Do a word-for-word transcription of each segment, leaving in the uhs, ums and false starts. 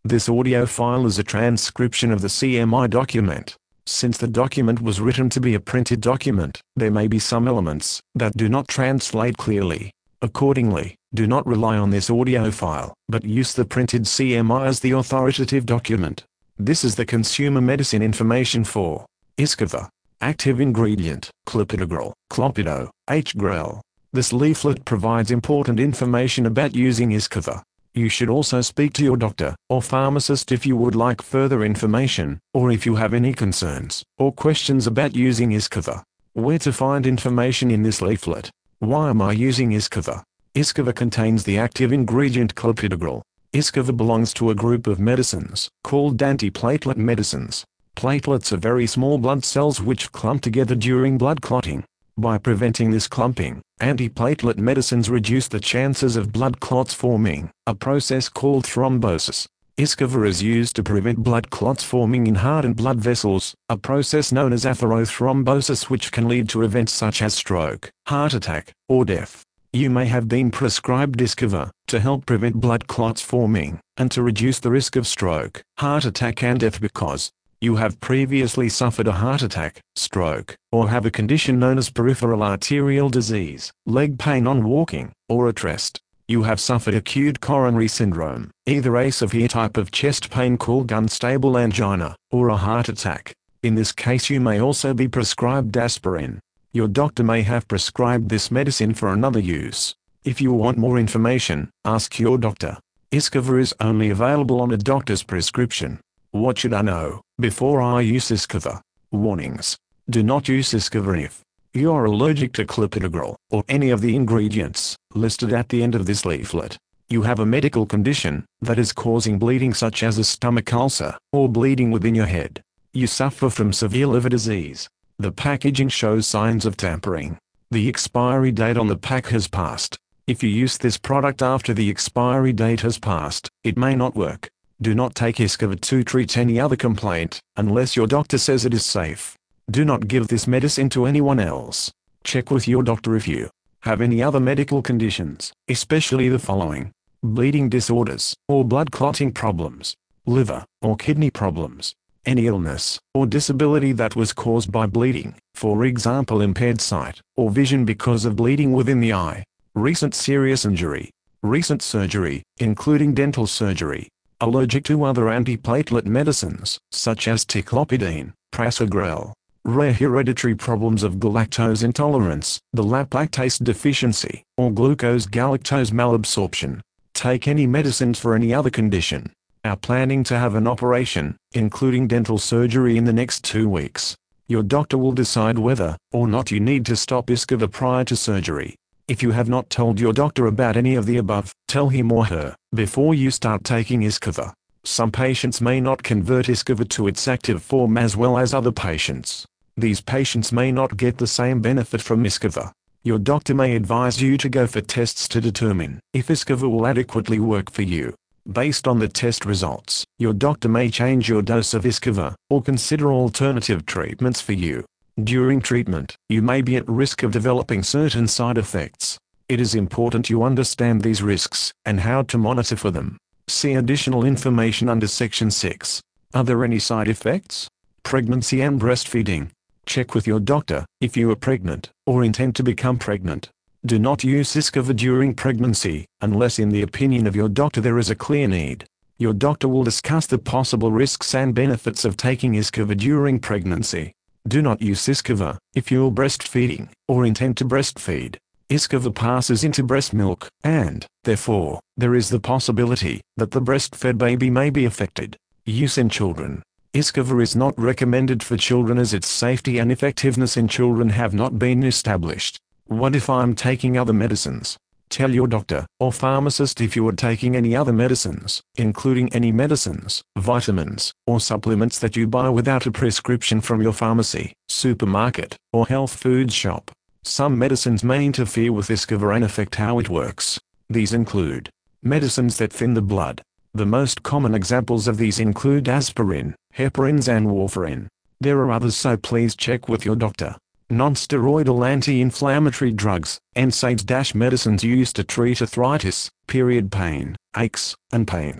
This audio file is a transcription of the C M I document. Since the document was written to be a printed document, there may be some elements that do not translate clearly. Accordingly, do not rely on this audio file, but use the printed C M I as the authoritative document. This is the consumer medicine information for Iscova. Active ingredient, clopidogrel, Clopidogrel, H G R E L. This leaflet provides important information about using Iscova. You should also speak to your doctor or pharmacist if you would like further information, or if you have any concerns or questions about using Iscova. Where to find information in this leaflet? Why am I using Iscova? Iscova contains the active ingredient clopidogrel. Iscova belongs to a group of medicines called antiplatelet medicines. Platelets are very small blood cells which clump together during blood clotting. By preventing this clumping, antiplatelet medicines reduce the chances of blood clots forming, a process called thrombosis. Iscova is used to prevent blood clots forming in hardened blood vessels, a process known as atherothrombosis which can lead to events such as stroke, heart attack, or death. You may have been prescribed Iscova to help prevent blood clots forming, and to reduce the risk of stroke, heart attack and death because you have previously suffered a heart attack, stroke, or have a condition known as peripheral arterial disease, leg pain on walking, or at rest. You have suffered acute coronary syndrome, either a severe type of chest pain called unstable angina, or a heart attack. In this case you may also be prescribed aspirin. Your doctor may have prescribed this medicine for another use. If you want more information, ask your doctor. Iscova is only available on a doctor's prescription. What should I know before I use Iscova? Warnings. Do not use Iscova if you are allergic to clopidogrel or any of the ingredients listed at the end of this leaflet. You have a medical condition that is causing bleeding such as a stomach ulcer or bleeding within your head. You suffer from severe liver disease. The packaging shows signs of tampering. The expiry date on the pack has passed. If you use this product after the expiry date has passed, it may not work. Do not take Iscova to treat any other complaint, unless your doctor says it is safe. Do not give this medicine to anyone else. Check with your doctor if you have any other medical conditions, especially the following: bleeding disorders, or blood clotting problems, liver or kidney problems, any illness or disability that was caused by bleeding, for example impaired sight or vision because of bleeding within the eye, recent serious injury, recent surgery, including dental surgery, allergic to other antiplatelet medicines, such as ticlopidine, prasugrel, rare hereditary problems of galactose intolerance, the lactase deficiency, or glucose-galactose malabsorption. Take any medicines for any other condition. Are planning to have an operation, including dental surgery in the next two weeks. Your doctor will decide whether or not you need to stop Iscova prior to surgery. If you have not told your doctor about any of the above, tell him or her before you start taking Iscova. Some patients may not convert Iscova to its active form as well as other patients. These patients may not get the same benefit from Iscova. Your doctor may advise you to go for tests to determine if Iscova will adequately work for you. Based on the test results, your doctor may change your dose of Iscova, or consider alternative treatments for you. During treatment, you may be at risk of developing certain side effects. It is important you understand these risks, and how to monitor for them. See additional information under Section six. Are there any side effects? Pregnancy and breastfeeding. Check with your doctor if you are pregnant, or intend to become pregnant. Do not use Iscova during pregnancy, unless in the opinion of your doctor there is a clear need. Your doctor will discuss the possible risks and benefits of taking Iscova during pregnancy. Do not use Iscova if you are breastfeeding, or intend to breastfeed. Iscova passes into breast milk, and, therefore, there is the possibility that the breastfed baby may be affected. Use in children. Iscova is not recommended for children as its safety and effectiveness in children have not been established. What if I'm taking other medicines? Tell your doctor or pharmacist if you are taking any other medicines, including any medicines, vitamins, or supplements that you buy without a prescription from your pharmacy, supermarket, or health food shop. Some medicines may interfere with Iscova and affect how it works. These include medicines that thin the blood. The most common examples of these include aspirin, heparins and warfarin. There are others, so please check with your doctor. Non-steroidal anti-inflammatory drugs, N SAIDs-medicines used to treat arthritis, period pain, aches, and pains.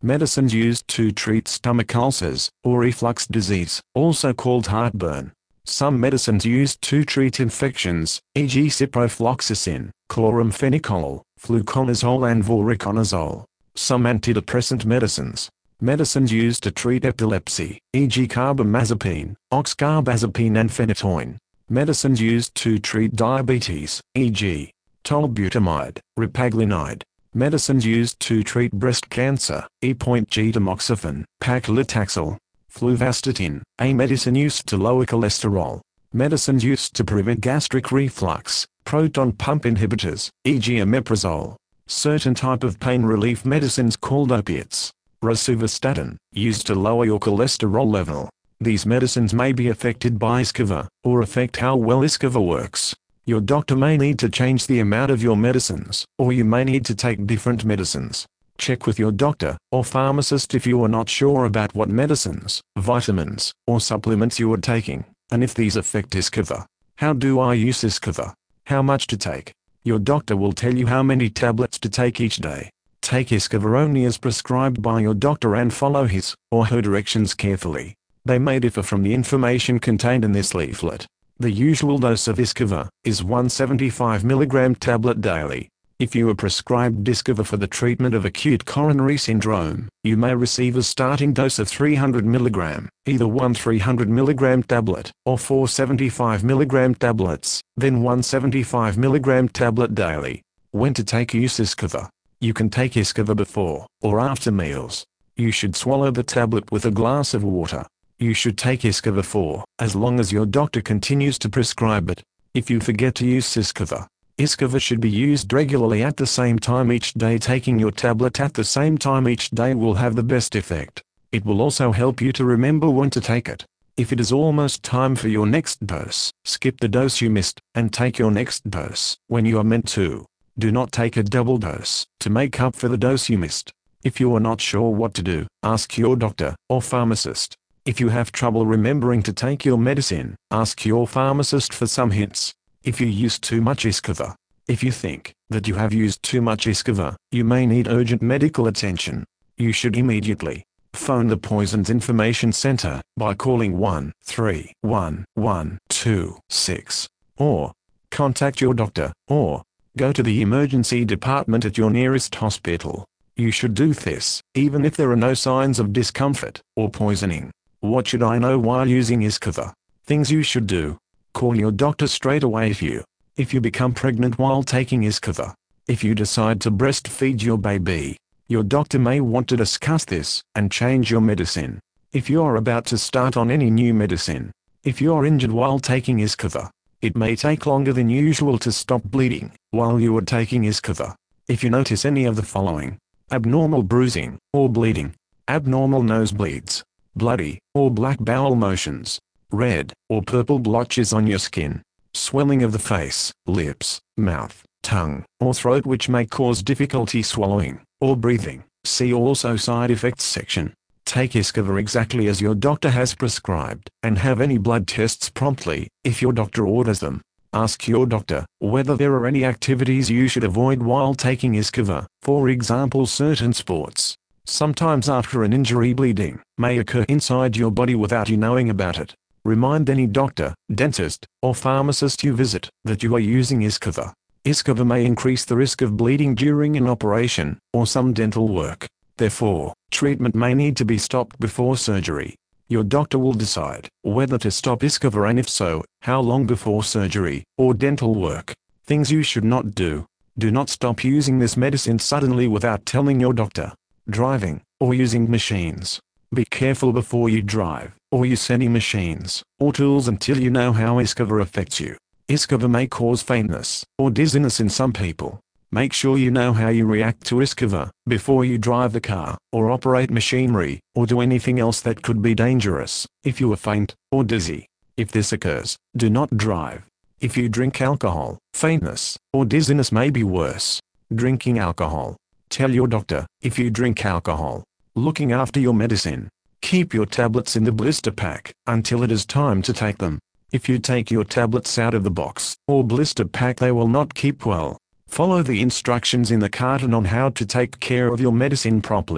Medicines used to treat stomach ulcers, or reflux disease, also called heartburn. Some medicines used to treat infections, for example ciprofloxacin, chloramphenicol, fluconazole and voriconazole. Some antidepressant medicines. Medicines used to treat epilepsy, for example carbamazepine, oxcarbazepine and phenytoin. Medicines used to treat diabetes, for example tolbutamide, repaglinide. Medicines used to treat breast cancer, for example tamoxifen, paclitaxel, fluvastatin, a medicine used to lower cholesterol. Medicines used to prevent gastric reflux, proton pump inhibitors, for example omeprazole. Certain type of pain relief medicines called opiates, rosuvastatin, used to lower your cholesterol level. These medicines may be affected by Iscova, or affect how well Iscova works. Your doctor may need to change the amount of your medicines, or you may need to take different medicines. Check with your doctor or pharmacist if you are not sure about what medicines, vitamins, or supplements you are taking, and if these affect Iscova. How do I use Iscova? How much to take? Your doctor will tell you how many tablets to take each day. Take Iscova only as prescribed by your doctor and follow his or her directions carefully. They may differ from the information contained in this leaflet. The usual dose of Iscova is one seventy-five milligram tablet daily. If you are prescribed Iscova for the treatment of acute coronary syndrome, you may receive a starting dose of three hundred milligram, either one three hundred milligram tablet or four seventy-five milligram tablets, then one seventy-five milligram tablet daily. When to take use Iscova? You can take Iscova before or after meals. You should swallow the tablet with a glass of water. You should take Iscova for as long as your doctor continues to prescribe it. If you forget to use Iscova, Iscova should be used regularly at the same time each day. Taking your tablet at the same time each day will have the best effect. It will also help you to remember when to take it. If it is almost time for your next dose, skip the dose you missed, and take your next dose when you are meant to. Do not take a double dose to make up for the dose you missed. If you are not sure what to do, ask your doctor or pharmacist. If you have trouble remembering to take your medicine, ask your pharmacist for some hints. If you use too much Iscova. If you think that you have used too much Iscova, you may need urgent medical attention. You should immediately phone the Poisons Information Center by calling one three one one two six, or contact your doctor, or go to the emergency department at your nearest hospital. You should do this, even if there are no signs of discomfort or poisoning. What should I know while using Iscova? Things you should do. Call your doctor straight away if you, if you become pregnant while taking Iscova. If you decide to breastfeed your baby, your doctor may want to discuss this and change your medicine. If you are about to start on any new medicine. If you are injured while taking Iscova, it may take longer than usual to stop bleeding while you are taking Iscova. If you notice any of the following: abnormal bruising or bleeding, abnormal nosebleeds, bloody or black bowel motions, red or purple blotches on your skin, swelling of the face, lips, mouth, tongue, or throat which may cause difficulty swallowing or breathing. See also side effects section. Take Iscova exactly as your doctor has prescribed, and have any blood tests promptly, if your doctor orders them. Ask your doctor whether there are any activities you should avoid while taking Iscova, for example certain sports. Sometimes after an injury bleeding may occur inside your body without you knowing about it. Remind any doctor, dentist, or pharmacist you visit that you are using Iscova. Iscova may increase the risk of bleeding during an operation or some dental work. Therefore, treatment may need to be stopped before surgery. Your doctor will decide whether to stop Iscova and if so, how long before surgery or dental work. Things you should not do. Do not stop using this medicine suddenly without telling your doctor. Driving or using machines. Be careful before you drive or use any machines or tools until you know how Iscova affects you. Iscova may cause faintness or dizziness in some people. Make sure you know how you react to Iscova before you drive the car or operate machinery or do anything else that could be dangerous. If you are faint or dizzy, if this occurs, do not drive. If you drink alcohol, faintness or dizziness may be worse. Drinking alcohol. Tell your doctor if you drink alcohol. Looking after your medicine. Keep your tablets in the blister pack until it is time to take them. If you take your tablets out of the box or blister pack, they will not keep well. Follow the instructions in the carton on how to take care of your medicine properly.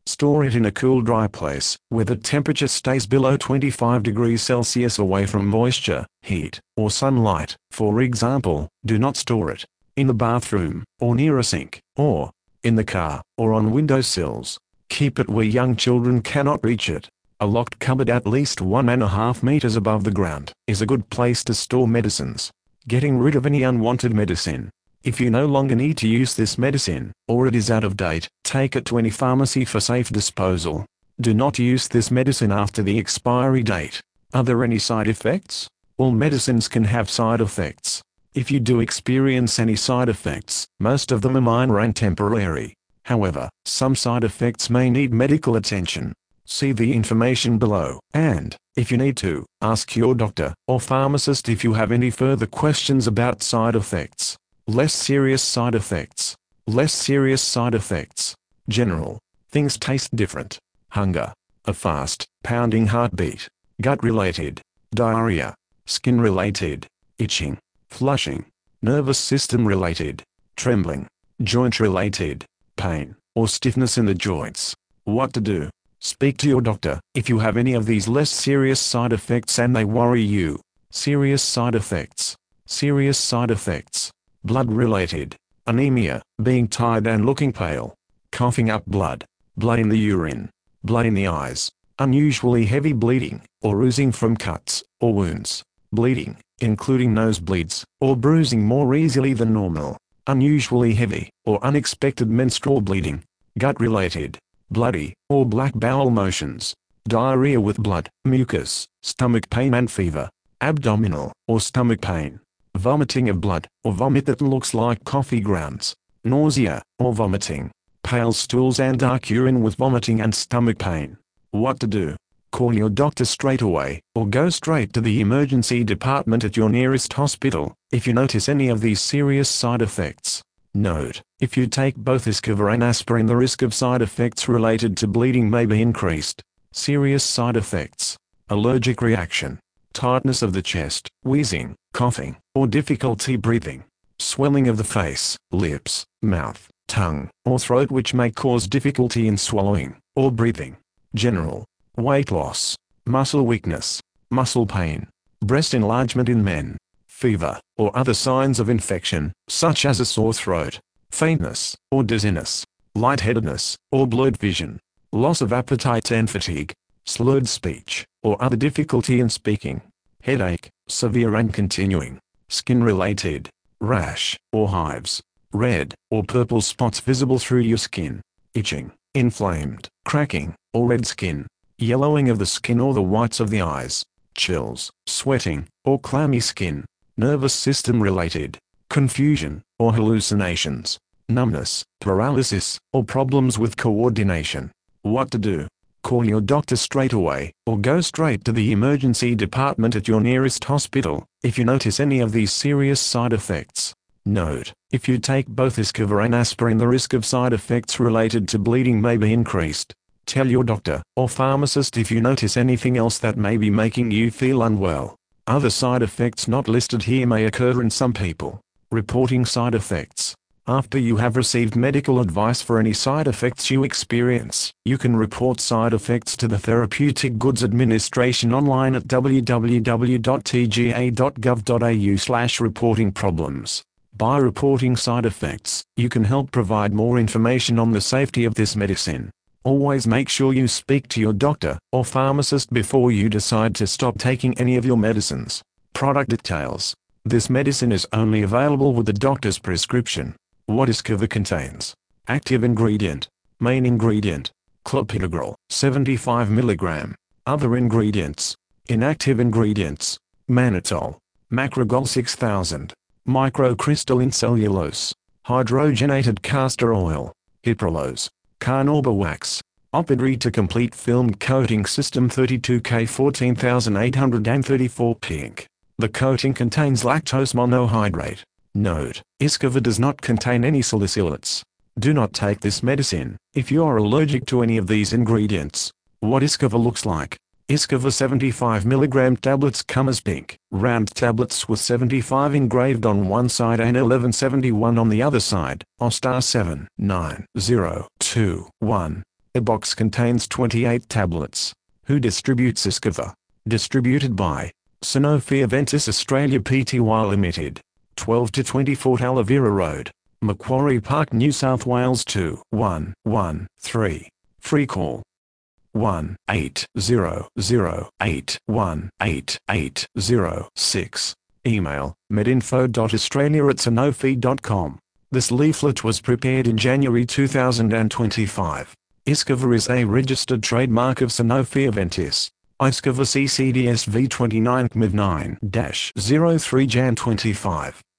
Store it in a cool, dry place, where the temperature stays below twenty-five degrees Celsius, away from moisture, heat, or sunlight. For example, do not store it in the bathroom, or near a sink, or in the car, or on windowsills. Keep it where young children cannot reach it. A locked cupboard at least one and a half meters above the ground is a good place to store medicines. Getting rid of any unwanted medicine. If you no longer need to use this medicine, or it is out of date, take it to any pharmacy for safe disposal. Do not use this medicine after the expiry date. Are there any side effects? All medicines can have side effects. If you do experience any side effects, most of them are minor and temporary. However, some side effects may need medical attention. See the information below, and, if you need to, ask your doctor or pharmacist if you have any further questions about side effects. Less serious side effects. Less serious side effects. General. Things taste different. Hunger. A fast, pounding heartbeat. Gut-related. Diarrhea. Skin-related. Itching. Flushing. Nervous system-related. Trembling. Joint-related. Pain, or stiffness in the joints. What to do? Speak to your doctor if you have any of these less serious side effects and they worry you. Serious side effects. Serious side effects. Blood-related. Anemia, being tired and looking pale. Coughing up blood. Blood in the urine. Blood in the eyes. Unusually heavy bleeding, or oozing from cuts or wounds. Bleeding, including nosebleeds, or bruising more easily than normal. Unusually heavy, or unexpected menstrual bleeding. Gut-related. Bloody, or black bowel motions. Diarrhea with blood, mucus, stomach pain and fever. Abdominal, or stomach pain. Vomiting of blood, or vomit that looks like coffee grounds. Nausea, or vomiting. Pale stools and dark urine with vomiting and stomach pain. What to do? Call your doctor straight away, or go straight to the emergency department at your nearest hospital, if you notice any of these serious side effects. Note: if you take both Iscova and aspirin, the risk of side effects related to bleeding may be increased. Serious side effects. Allergic reaction. Tightness of the chest, wheezing, coughing, or difficulty breathing. Swelling of the face, lips, mouth, tongue, or throat which may cause difficulty in swallowing, or breathing. General. Weight loss. Muscle weakness. Muscle pain. Breast enlargement in men. Fever, or other signs of infection, such as a sore throat. Faintness, or dizziness. Lightheadedness, or blurred vision. Loss of appetite and fatigue. Slurred speech, or other difficulty in speaking. Headache, severe and continuing. Skin-related. Rash, or hives. Red, or purple spots visible through your skin. Itching, inflamed, cracking, or red skin. Yellowing of the skin or the whites of the eyes. Chills, sweating, or clammy skin. Nervous system related. Confusion, or hallucinations. Numbness, paralysis, or problems with coordination. What to do? Call your doctor straight away, or go straight to the emergency department at your nearest hospital, if you notice any of these serious side effects. Note: if you take both Iscova and aspirin, the risk of side effects related to bleeding may be increased. Tell your doctor or pharmacist if you notice anything else that may be making you feel unwell. Other side effects not listed here may occur in some people. Reporting side effects. After you have received medical advice for any side effects you experience, you can report side effects to the Therapeutic Goods Administration online at w w w dot t g a dot gov dot a u slash reporting problems. By reporting side effects, you can help provide more information on the safety of this medicine. Always make sure you speak to your doctor or pharmacist before you decide to stop taking any of your medicines. Product details. This medicine is only available with the doctor's prescription. What Iscova contains. Active ingredient. Main ingredient. Clopidogrel, seventy-five milligrams. Other ingredients. Inactive ingredients. Mannitol. Macrogol six thousand. Microcrystalline cellulose. Hydrogenated castor oil. Hyprolose. Carnauba wax. Opidre to complete film coating system thirty-two K fourteen thousand eight hundred thirty-four pink. The coating contains lactose monohydrate. Note: Iscova does not contain any salicylates. Do not take this medicine if you are allergic to any of these ingredients. What Iscova looks like. Iscova seventy-five milligram tablets come as pink, round tablets with seventy-five engraved on one side and eleven seventy-one on the other side. O star seven nine zero two one. A box contains twenty-eight tablets. Who distributes Iscova? Distributed by Sanofi Aventis Australia Pty Limited. twelve to twenty-four Talavera Road, Macquarie Park, New South Wales two one one three. Free call one eight zero zero eight one eight eight zero six. Email medinfo dot australia at sanofi dot com. This leaflet was prepared in January two thousand twenty-five. Iscova is a registered trademark of Sanofi Aventis. Iscova C C D S V twenty-nine C M I D nine dash zero three Jan twenty-five.